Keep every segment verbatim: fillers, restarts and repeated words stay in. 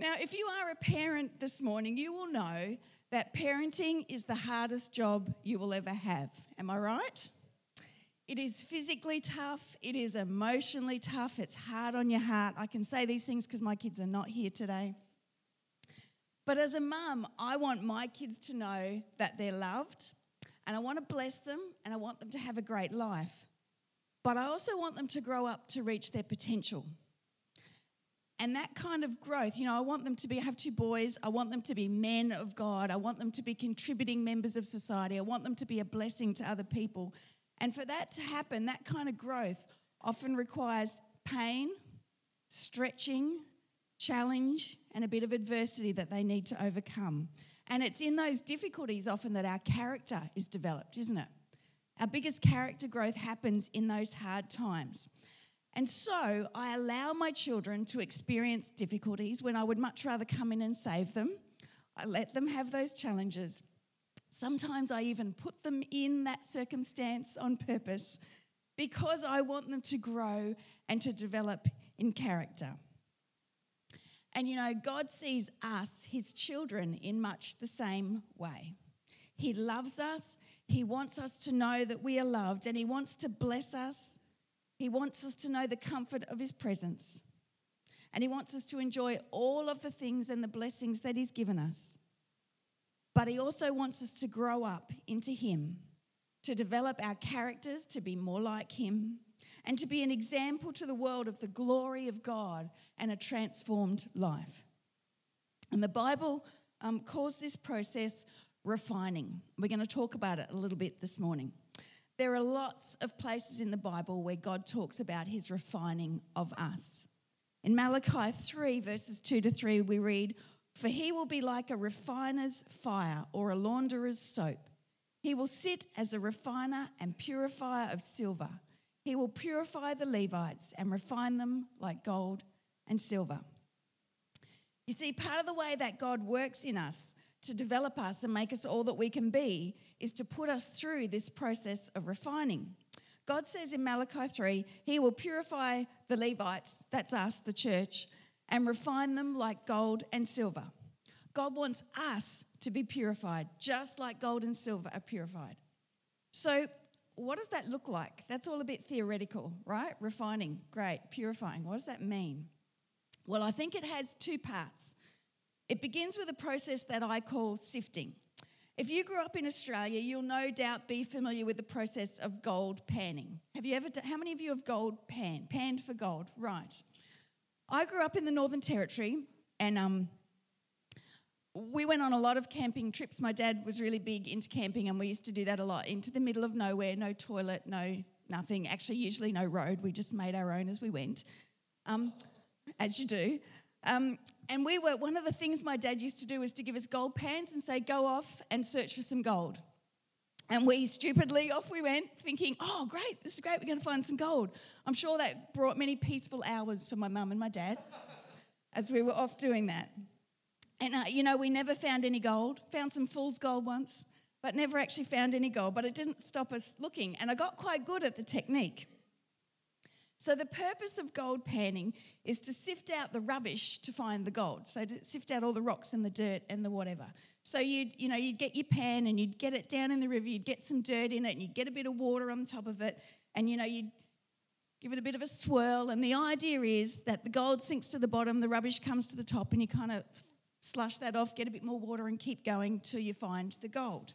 Now, if you are a parent this morning, you will know that parenting is the hardest job you will ever have. Am I right? It is physically tough. It is emotionally tough. It's hard on your heart. I can say these things because my kids are not here today. But as a mum, I want my kids to know that they're loved, and I want to bless them, and I want them to have a great life. But I also want them to grow up to reach their potential. And that kind of growth, you know, I want them to be, I have two boys, I want them to be men of God, I want them to be contributing members of society, I want them to be a blessing to other people. And for that to happen, that kind of growth often requires pain, stretching, challenge, and a bit of adversity that they need to overcome. And it's in those difficulties often that our character is developed, isn't it? Our biggest character growth happens in those hard times. And so I allow my children to experience difficulties when I would much rather come in and save them. I let them have those challenges. Sometimes I even put them in that circumstance on purpose because I want them to grow and to develop in character. And you know, God sees us, his children, in much the same way. He loves us. He wants us to know that we are loved, and he wants to bless us. He wants us to know the comfort of his presence. And he wants us to enjoy all of the things and the blessings that he's given us. But he also wants us to grow up into him, to develop our characters to be more like him, and to be an example to the world of the glory of God and a transformed life. And the Bible um, calls this process refining. We're going to talk about it a little bit this morning. There are lots of places in the Bible where God talks about his refining of us. In Malachi three, verses two to three, we read, "For he will be like a refiner's fire or a launderer's soap. He will sit as a refiner and purifier of silver. He will purify the Levites and refine them like gold and silver." You see, part of the way that God works in us to develop us and make us all that we can be is to put us through this process of refining. God says in Malachi three, he will purify the Levites, that's us, the church, and refine them like gold and silver. God wants us to be purified, just like gold and silver are purified. So what does that look like? That's all a bit theoretical, right? Refining, great. Purifying, what does that mean? Well, I think it has two parts. It begins with a process that I call sifting. If you grew up in Australia, you'll no doubt be familiar with the process of gold panning. Have you ever done, how many of you have gold panned? Panned for gold, right. I grew up in the Northern Territory, and um, we went on a lot of camping trips. My dad was really big into camping, and we used to do that a lot, into the middle of nowhere, no toilet, no nothing, actually usually no road. We just made our own as we went, um, as you do. Um, and we were, one of the things my dad used to do was to give us gold pans and say, go off and search for some gold. And we stupidly, off we went, thinking, oh, great, this is great, we're going to find some gold. I'm sure that brought many peaceful hours for my mum and my dad as we were off doing that. And, uh, you know, we never found any gold, found some fool's gold once, but never actually found any gold. But it didn't stop us looking, and I got quite good at the technique. So the purpose of gold panning is to sift out the rubbish to find the gold. So to sift out all the rocks and the dirt and the whatever. So you'd, you know, you'd get your pan and you'd get it down in the river, you'd get some dirt in it and you'd get a bit of water on top of it, and, you know, you'd give it a bit of a swirl. And the idea is that the gold sinks to the bottom, the rubbish comes to the top, and you kind of slush that off, get a bit more water and keep going till you find the gold.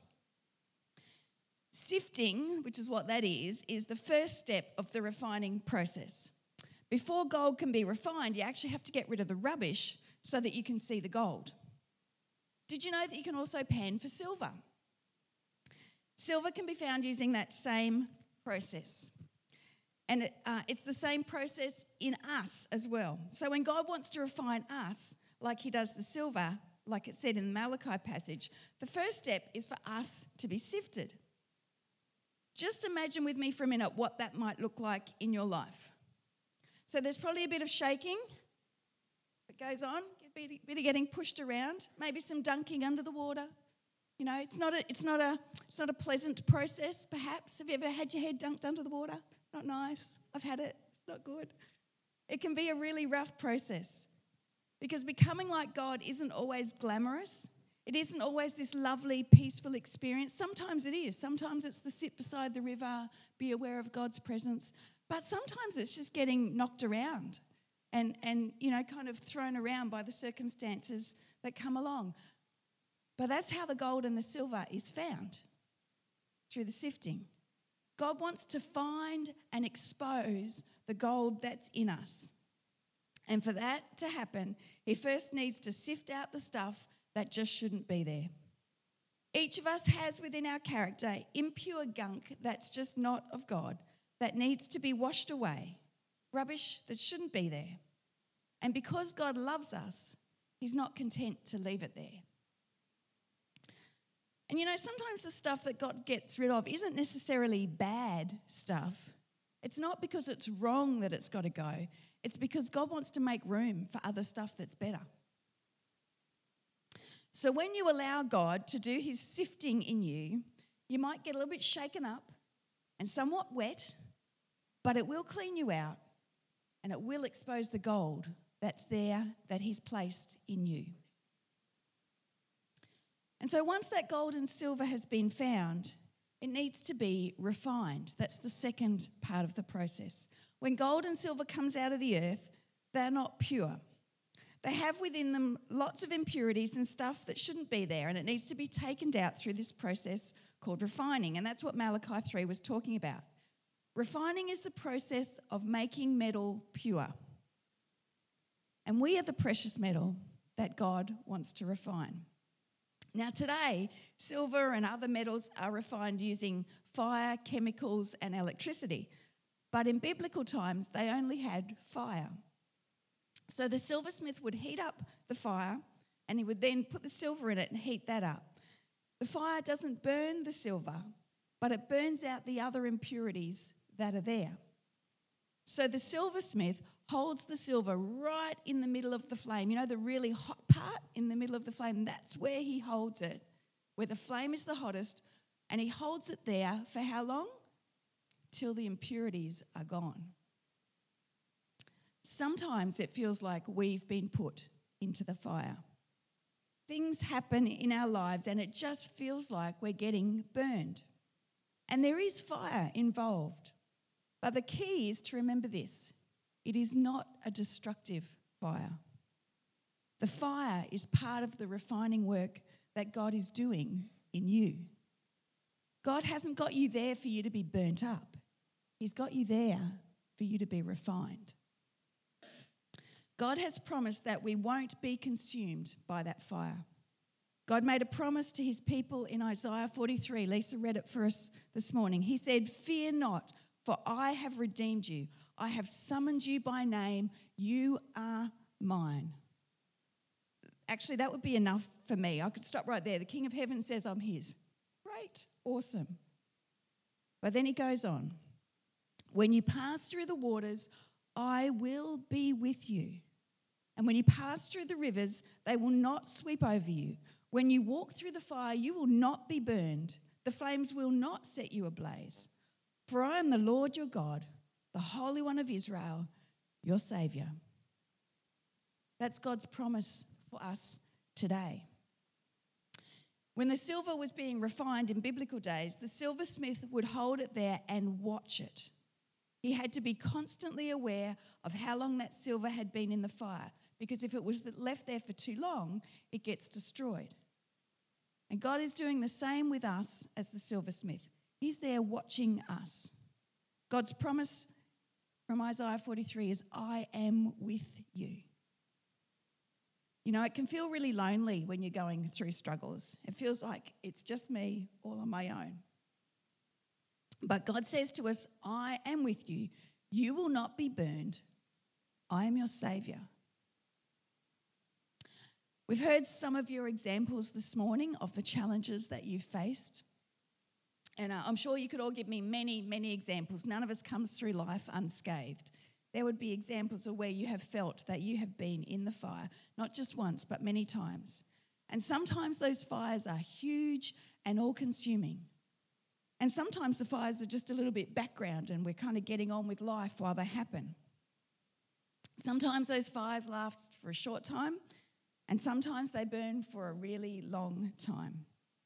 Sifting, which is what that is, is the first step of the refining process. Before gold can be refined, you actually have to get rid of the rubbish so that you can see the gold. Did you know that you can also pan for silver? Silver can be found using that same process. And it, uh, it's the same process in us as well. So when God wants to refine us, like he does the silver, like it said in the Malachi passage, the first step is for us to be sifted. Just imagine with me for a minute what that might look like in your life. So there's probably a bit of shaking that goes on, a bit, bit of getting pushed around, maybe some dunking under the water. You know, it's not a, it's not a, it's not a pleasant process. Perhaps have you ever had your head dunked under the water? Not nice. I've had it. It's not good. It can be a really rough process. Because becoming like God isn't always glamorous. It isn't always this lovely, peaceful experience. Sometimes it is. Sometimes it's the sit beside the river, be aware of God's presence. But sometimes it's just getting knocked around and, and you know, kind of thrown around by the circumstances that come along. But that's how the gold and the silver is found, through the sifting. God wants to find and expose the gold that's in us. And for that to happen, he first needs to sift out the stuff that just shouldn't be there. Each of us has within our character impure gunk that's just not of God, that needs to be washed away, rubbish that shouldn't be there. And because God loves us, he's not content to leave it there. And you know, sometimes the stuff that God gets rid of isn't necessarily bad stuff. It's not because it's wrong that it's got to go. It's because God wants to make room for other stuff that's better. So when you allow God to do his sifting in you, you might get a little bit shaken up and somewhat wet, but it will clean you out and it will expose the gold that's there that he's placed in you. And so once that gold and silver has been found, it needs to be refined. That's the second part of the process. When gold and silver comes out of the earth, they're not pure. They have within them lots of impurities and stuff that shouldn't be there, and it needs to be taken out through this process called refining, and that's what Malachi three was talking about. Refining is the process of making metal pure. And we are the precious metal that God wants to refine. Now today, silver and other metals are refined using fire, chemicals, and electricity. But in biblical times, they only had fire. So the silversmith would heat up the fire and he would then put the silver in it and heat that up. The fire doesn't burn the silver, but it burns out the other impurities that are there. So the silversmith holds the silver right in the middle of the flame. You know, the really hot part in the middle of the flame, that's where he holds it, where the flame is the hottest, and he holds it there for how long? Till the impurities are gone. Sometimes it feels like we've been put into the fire. Things happen in our lives and it just feels like we're getting burned. And there is fire involved. But the key is to remember this. It is not a destructive fire. The fire is part of the refining work that God is doing in you. God hasn't got you there for you to be burnt up. He's got you there for you to be refined. God has promised that we won't be consumed by that fire. God made a promise to his people in Isaiah forty-three. Lisa read it for us this morning. He said, "Fear not, for I have redeemed you. I have summoned you by name. You are mine." Actually, that would be enough for me. I could stop right there. The King of Heaven says I'm his. Great, awesome. But then he goes on. "When you pass through the waters, I will be with you. And when you pass through the rivers, they will not sweep over you. When you walk through the fire, you will not be burned. The flames will not set you ablaze. For I am the Lord your God, the Holy One of Israel, your Saviour." That's God's promise for us today. When the silver was being refined in biblical days, the silversmith would hold it there and watch it. He had to be constantly aware of how long that silver had been in the fire, because if it was left there for too long, it gets destroyed. And God is doing the same with us as the silversmith. He's there watching us. God's promise from Isaiah forty-three is, "I am with you." You know, it can feel really lonely when you're going through struggles. It feels like it's just me all on my own. But God says to us, "I am with you. You will not be burned. I am your Saviour." We've heard some of your examples this morning of the challenges that you've faced. And uh, I'm sure you could all give me many, many examples. None of us comes through life unscathed. There would be examples of where you have felt that you have been in the fire, not just once, but many times. And sometimes those fires are huge and all-consuming. And sometimes the fires are just a little bit background and we're kind of getting on with life while they happen. Sometimes those fires last for a short time, and sometimes they burn for a really long time.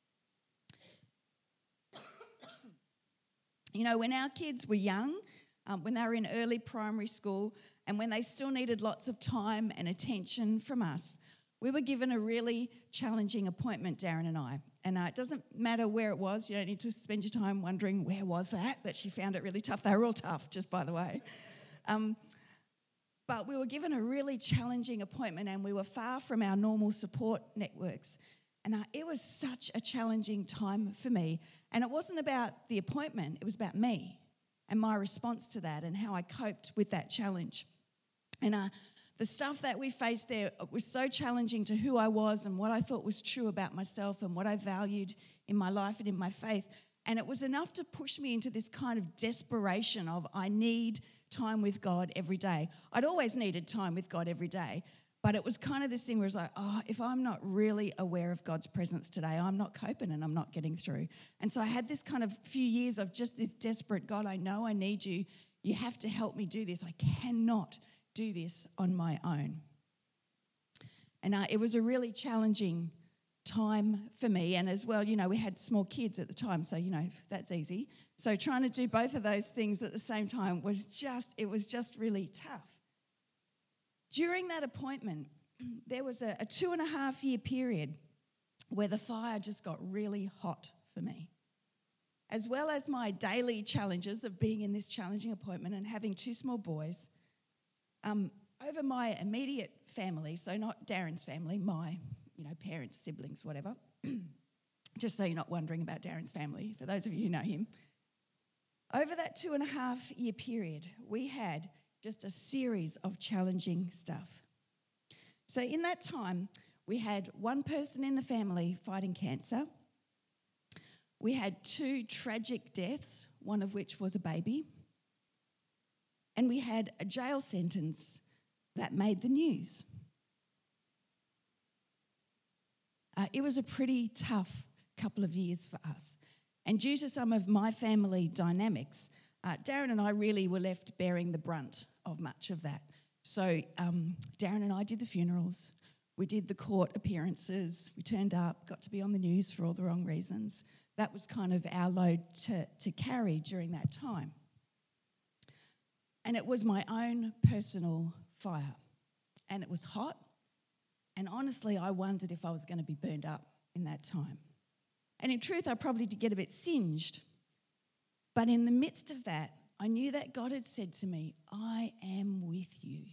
You know, when our kids were young, um, when they were in early primary school, and when they still needed lots of time and attention from us, we were given a really challenging appointment, Darren and I. And uh, it doesn't matter where it was. You don't need to spend your time wondering where was that, that she found it really tough. They were all tough, just by the way. Um, but we were given a really challenging appointment, and we were far from our normal support networks. And uh, it was such a challenging time for me. And it wasn't about the appointment, it was about me and my response to that and how I coped with that challenge. And uh, the stuff that we faced there was so challenging to who I was and what I thought was true about myself and what I valued in my life and in my faith. And it was enough to push me into this kind of desperation of I need time with God every day. I'd always needed time with God every day, but it was kind of this thing where it's like, oh, if I'm not really aware of God's presence today, I'm not coping and I'm not getting through. And so I had this kind of few years of just this desperate, God, I know I need you. You have to help me do this. I cannot do this on my own. And uh, it was a really challenging time for me. And as well, you know, we had small kids at the time, so, you know, that's easy. So trying to do both of those things at the same time was just, it was just really tough. During that appointment, there was a, a two and a half year period where the fire just got really hot for me. As well as my daily challenges of being in this challenging appointment and having two small boys, um, over my immediate family, so not Darren's family, my, you know, parents, siblings, whatever, just so you're not wondering about Darren's family, for those of you who know him. Over that two and a half year period, we had just a series of challenging stuff. So in that time, we had one person in the family fighting cancer. We had two tragic deaths, one of which was a baby. And we had a jail sentence that made the news. Uh, it was a pretty tough couple of years for us. And due to some of my family dynamics, uh, Darren and I really were left bearing the brunt of much of that. So um, Darren and I did the funerals. We did the court appearances. We turned up, got to be on the news for all the wrong reasons. That was kind of our load to, to carry during that time. And it was my own personal fire. And it was hot. And honestly, I wondered if I was going to be burned up in that time. And in truth, I probably did get a bit singed. But in the midst of that, I knew that God had said to me, I am with you.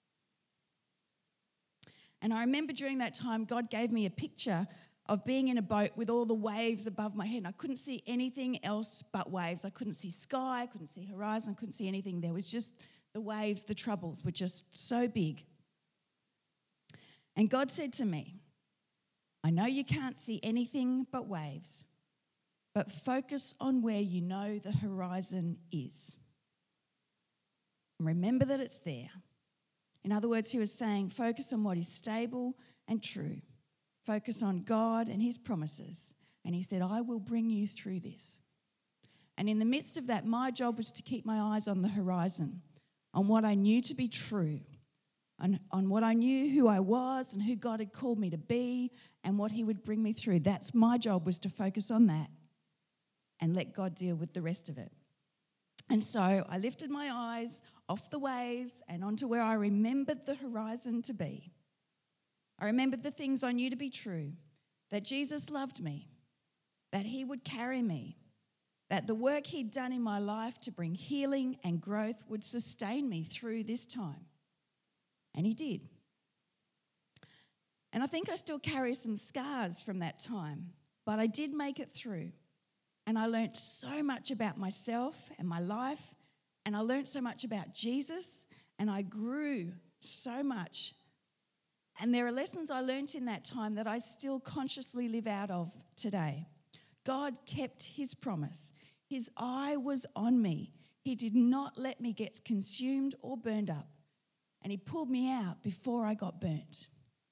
And I remember during that time, God gave me a picture of being in a boat with all the waves above my head. And I couldn't see anything else but waves. I couldn't see sky, I couldn't see horizon, I couldn't see anything. There was just the waves, the troubles were just so big. And God said to me, I know you can't see anything but waves, but focus on where you know the horizon is. And remember that it's there. In other words, he was saying, focus on what is stable and true. Focus on God and his promises. And he said, I will bring you through this. And in the midst of that, my job was to keep my eyes on the horizon, on what I knew to be true, on, on what I knew who I was and who God had called me to be and what he would bring me through. That's my job, was to focus on that and let God deal with the rest of it. And so I lifted my eyes off the waves and onto where I remembered the horizon to be. I remembered the things I knew to be true, that Jesus loved me, that he would carry me, that the work he'd done in my life to bring healing and growth would sustain me through this time. And he did. And I think I still carry some scars from that time, but I did make it through. And I learnt so much about myself and my life, and I learnt so much about Jesus, and I grew so much. And there are lessons I learnt in that time that I still consciously live out of today. God kept his promise. His eye was on me. He did not let me get consumed or burned up. And he pulled me out before I got burnt.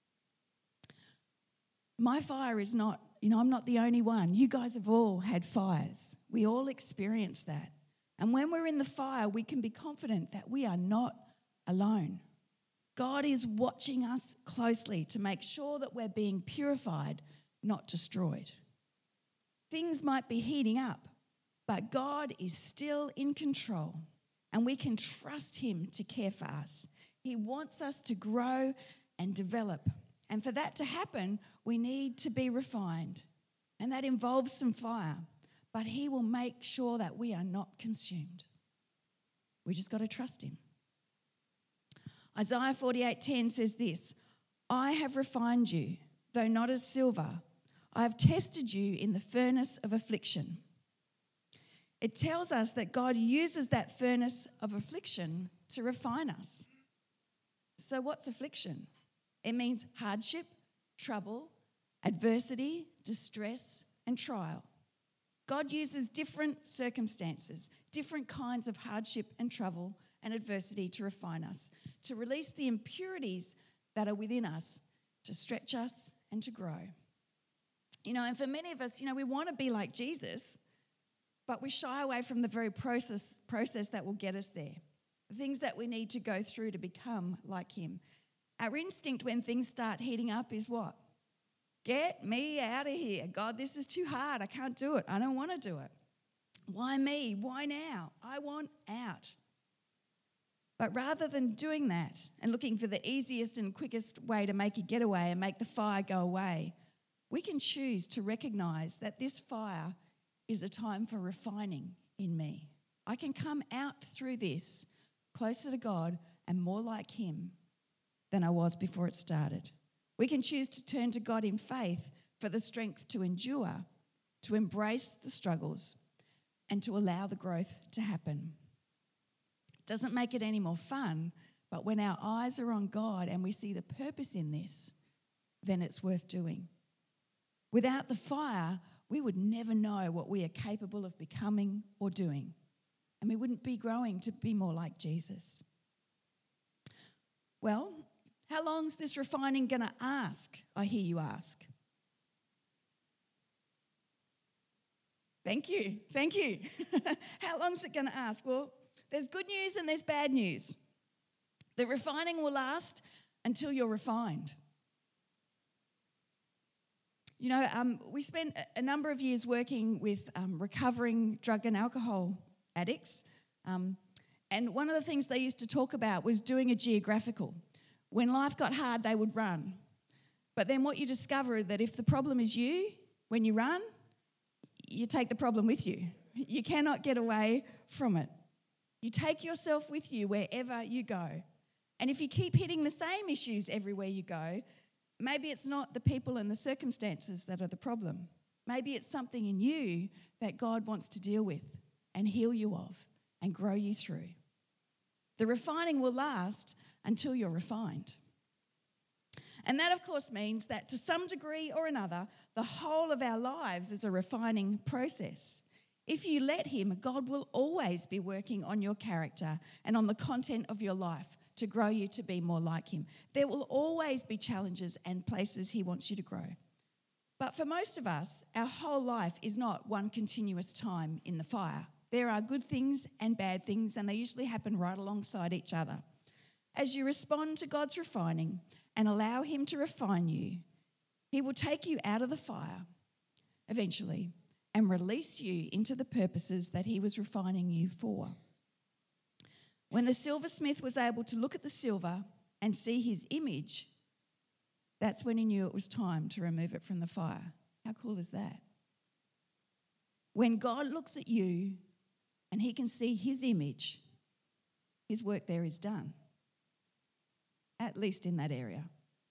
My fire is not, you know, I'm not the only one. You guys have all had fires. We all experience that. And when we're in the fire, we can be confident that we are not alone. God is watching us closely to make sure that we're being purified, not destroyed. Things might be heating up, but God is still in control, and we can trust him to care for us. He wants us to grow and develop. And for that to happen, we need to be refined. And that involves some fire. But he will make sure that we are not consumed. We just got to trust him. Isaiah forty-eight ten says this, I have refined you, though not as silver. I have tested you in the furnace of affliction. It tells us that God uses that furnace of affliction to refine us. So what's affliction? It means hardship, trouble, adversity, distress, and trial. God uses different circumstances, different kinds of hardship and trouble and adversity to refine us, to release the impurities that are within us, to stretch us and to grow. You know, and for many of us, you know, we want to be like Jesus, but we shy away from the very process, process that will get us there, the things that we need to go through to become like him. Our instinct when things start heating up is what? Get me out of here. God, this is too hard. I can't do it. I don't want to do it. Why me? Why now? I want out. But rather than doing that and looking for the easiest and quickest way to make a getaway and make the fire go away, we can choose to recognize that this fire is a time for refining in me. I can come out through this closer to God and more like him than I was before it started. We can choose to turn to God in faith for the strength to endure, to embrace the struggles, and to allow the growth to happen. It doesn't make it any more fun, but when our eyes are on God and we see the purpose in this, then it's worth doing. Without the fire, we would never know what we are capable of becoming or doing, and we wouldn't be growing to be more like Jesus. Well, how long's this refining going to ask? I hear you ask. Thank you. Thank you. How long's it going to ask? Well, there's good news and there's bad news. The refining will last until you're refined. You know, um, we spent a number of years working with um, recovering drug and alcohol addicts. Um, and one of the things they used to talk about was doing a geographical. When life got hard, they would run. But then what you discover is that if the problem is you, when you run, you take the problem with you. You cannot get away from it. You take yourself with you wherever you go. And if you keep hitting the same issues everywhere you go, maybe it's not the people and the circumstances that are the problem. Maybe it's something in you that God wants to deal with and heal you of and grow you through. The refining will last until you're refined. And that, of course, means that to some degree or another, the whole of our lives is a refining process. If you let him, God will always be working on your character and on the content of your life to grow you to be more like him. There will always be challenges and places he wants you to grow. But for most of us, our whole life is not one continuous time in the fire. There are good things and bad things, and they usually happen right alongside each other. As you respond to God's refining and allow him to refine you, he will take you out of the fire eventually and release you into the purposes that he was refining you for. When the silversmith was able to look at the silver and see his image, that's when he knew it was time to remove it from the fire. How cool is that? When God looks at you and he can see his image, his work there is done, at least in that area.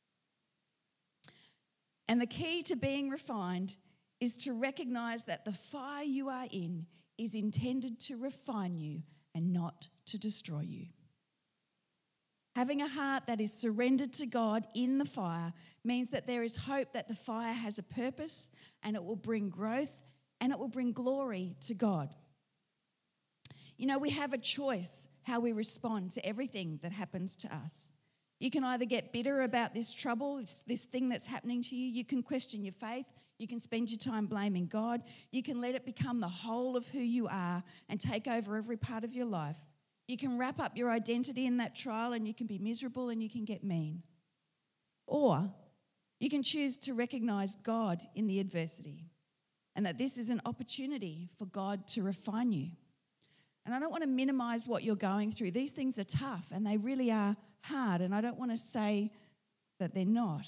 And the key to being refined is to recognize that the fire you are in is intended to refine you and not to destroy you. Having a heart that is surrendered to God in the fire means that there is hope that the fire has a purpose and it will bring growth and it will bring glory to God. You know, we have a choice how we respond to everything that happens to us. You can either get bitter about this trouble, this, this thing that's happening to you. You can question your faith. You can spend your time blaming God. You can let it become the whole of who you are and take over every part of your life. You can wrap up your identity in that trial and you can be miserable and you can get mean. Or you can choose to recognize God in the adversity and that this is an opportunity for God to refine you. And I don't want to minimize what you're going through. These things are tough and they really are hard, and I don't want to say that they're not.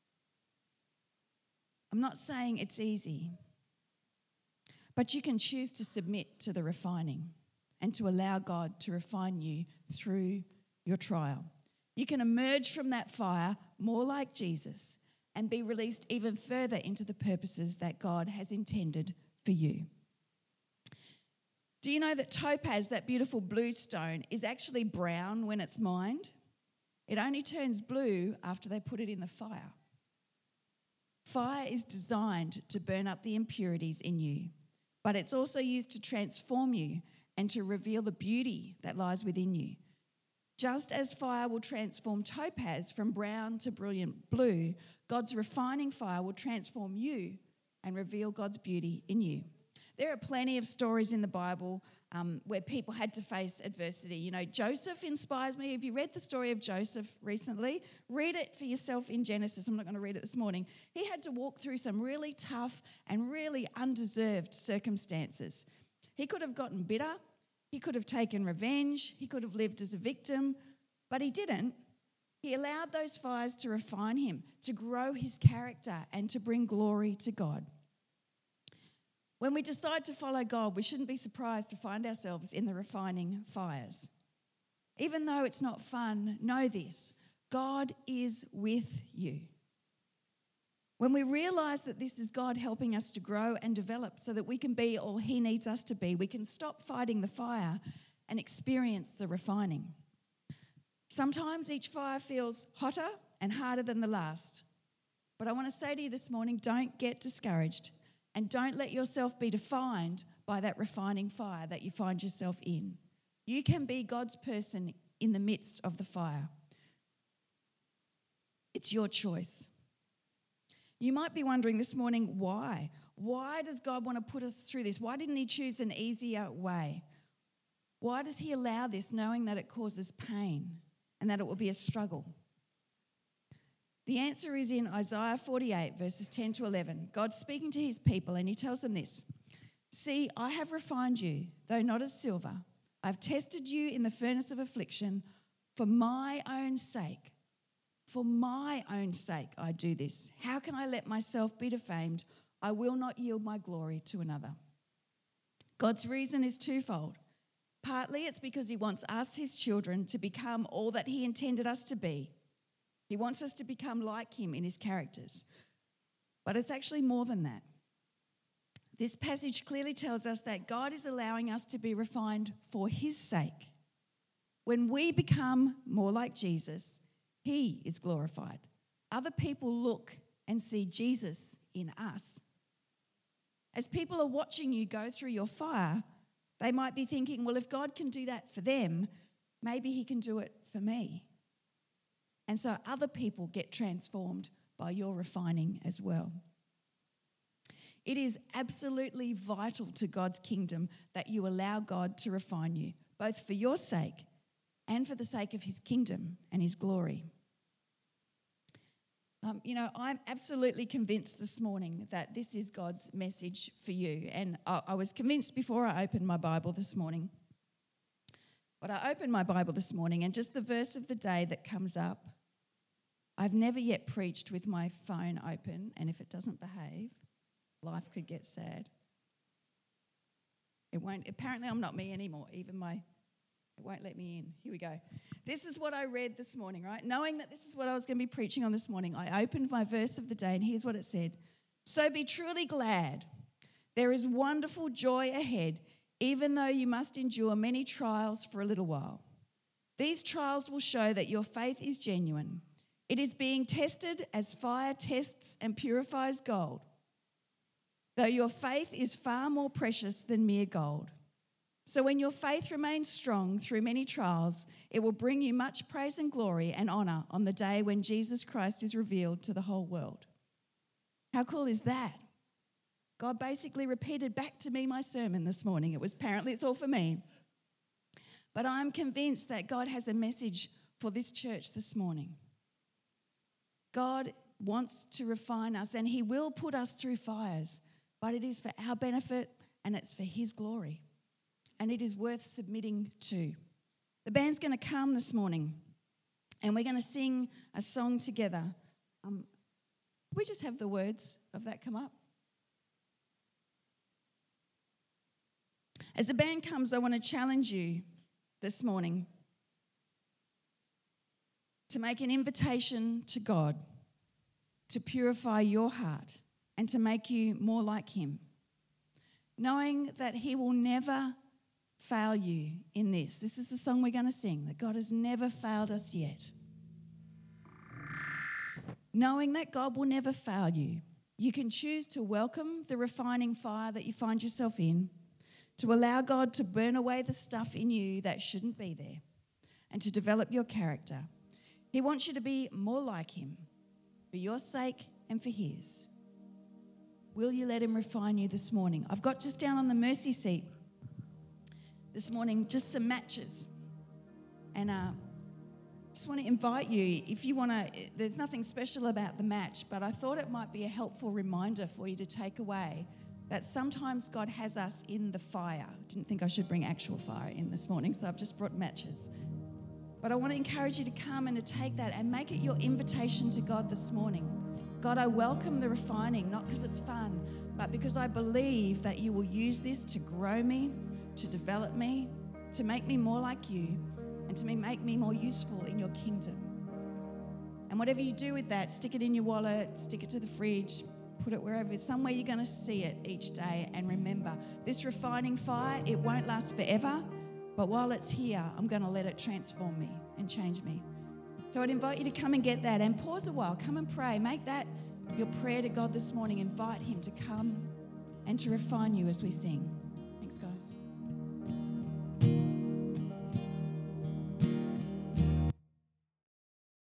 I'm not saying it's easy, but you can choose to submit to the refining and to allow God to refine you through your trial. You can emerge from that fire more like Jesus and be released even further into the purposes that God has intended for you. Do you know that topaz, that beautiful blue stone, is actually brown when it's mined? It only turns blue after they put it in the fire. Fire is designed to burn up the impurities in you, but it's also used to transform you and to reveal the beauty that lies within you. Just as fire will transform topaz from brown to brilliant blue, God's refining fire will transform you and reveal God's beauty in you. There are plenty of stories in the Bible um, where people had to face adversity. You know, Joseph inspires me. Have you read the story of Joseph recently? Read it for yourself in Genesis. I'm not going to read it this morning. He had to walk through some really tough and really undeserved circumstances. He could have gotten bitter. He could have taken revenge. He could have lived as a victim, but he didn't. He allowed those fires to refine him, to grow his character, and to bring glory to God. When we decide to follow God, we shouldn't be surprised to find ourselves in the refining fires. Even though it's not fun, know this: God is with you. When we realize that this is God helping us to grow and develop so that we can be all He needs us to be, we can stop fighting the fire and experience the refining. Sometimes each fire feels hotter and harder than the last. But I want to say to you this morning, don't get discouraged and don't let yourself be defined by that refining fire that you find yourself in. You can be God's person in the midst of the fire. It's your choice. You might be wondering this morning, why? Why does God want to put us through this? Why didn't He choose an easier way? Why does He allow this, knowing that it causes pain and that it will be a struggle? The answer is in Isaiah forty-eight, verses ten to eleven. God's speaking to His people and He tells them this: "See, I have refined you, though not as silver. I've tested you in the furnace of affliction. For my own sake, for my own sake I do this. How can I let myself be defamed? I will not yield my glory to another." God's reason is twofold. Partly it's because He wants us, His children, to become all that He intended us to be. He wants us to become like Him in His characters. But it's actually more than that. This passage clearly tells us that God is allowing us to be refined for His sake. When we become more like Jesus, He is glorified. Other people look and see Jesus in us. As people are watching you go through your fire, they might be thinking, well, if God can do that for them, maybe He can do it for me. And so other people get transformed by your refining as well. It is absolutely vital to God's kingdom that you allow God to refine you, both for your sake and for the sake of His kingdom and His glory. Um, you know, I'm absolutely convinced this morning that this is God's message for you. And I, I was convinced before I opened my Bible this morning. But I opened my Bible this morning, and just the verse of the day that comes up: "I've never yet preached with my phone open, and if it doesn't behave, life could get sad." It won't. Apparently, I'm not me anymore. Even my, it won't let me in. Here we go. This is what I read this morning, right? Knowing that this is what I was going to be preaching on this morning, I opened my verse of the day, and here's what it said: "So be truly glad. There is wonderful joy ahead, even though you must endure many trials for a little while. These trials will show that your faith is genuine. It is being tested as fire tests and purifies gold, though your faith is far more precious than mere gold. So when your faith remains strong through many trials, it will bring you much praise and glory and honour on the day when Jesus Christ is revealed to the whole world." How cool is that? God basically repeated back to me my sermon this morning. It was apparently it's all for me. But I'm convinced that God has a message for this church this morning. God wants to refine us, and he will put us through fires, but it is for our benefit and it's for his glory. And it is worth submitting to. The band's going to come this morning and we're going to sing a song together. Um, we just have the words of that come up. As the band comes, I want to challenge you this morning to make an invitation to God to purify your heart and to make you more like him, knowing that he will never fail you in this. This is the song we're going to sing, that God has never failed us yet. Knowing that God will never fail you, you can choose to welcome the refining fire that you find yourself in, to allow God to burn away the stuff in you that shouldn't be there, and to develop your character. He wants you to be more like him for your sake and for his. Will you let him refine you this morning? I've got just down on the mercy seat this morning just some matches. And uh, just want to invite you, if you want to, there's nothing special about the match, but I thought it might be a helpful reminder for you to take away that sometimes God has us in the fire. I didn't think I should bring actual fire in this morning, so I've just brought matches. But I want to encourage you to come and to take that and make it your invitation to God this morning. God, I welcome the refining, not because it's fun, but because I believe that you will use this to grow me, to develop me, to make me more like you, and to make me more useful in your kingdom. And whatever you do with that, stick it in your wallet, stick it to the fridge, put it wherever, somewhere you're going to see it each day. And remember, this refining fire, it won't last forever, but while it's here, I'm going to let it transform me and change me. So I'd invite you to come and get that and pause a while, come and pray. Make that your prayer to God this morning. Invite him to come and to refine you as we sing. Thanks, guys.